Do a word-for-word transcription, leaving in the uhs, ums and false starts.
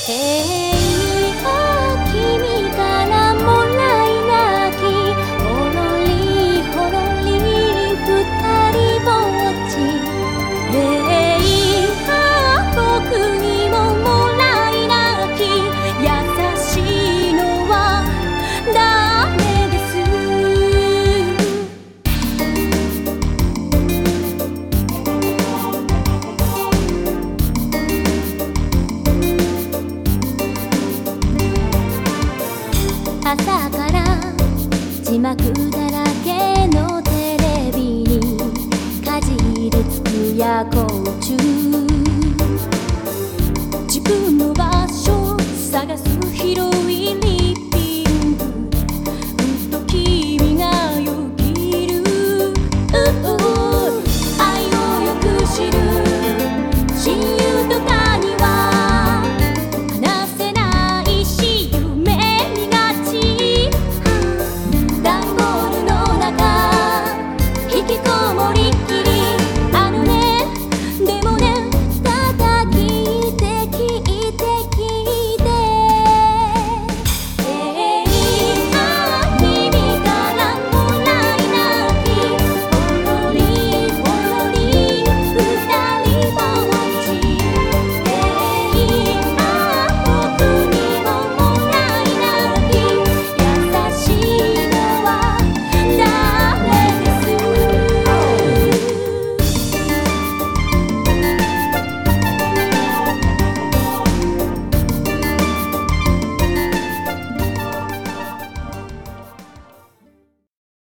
永遠は君からもらい泣き、ほろりほろり二人ぼっち。永遠は僕にももらい泣き、優しいのはダメです。朝から字幕だらけのテレビにかじりつく夜行中、自分の場所探す広いリ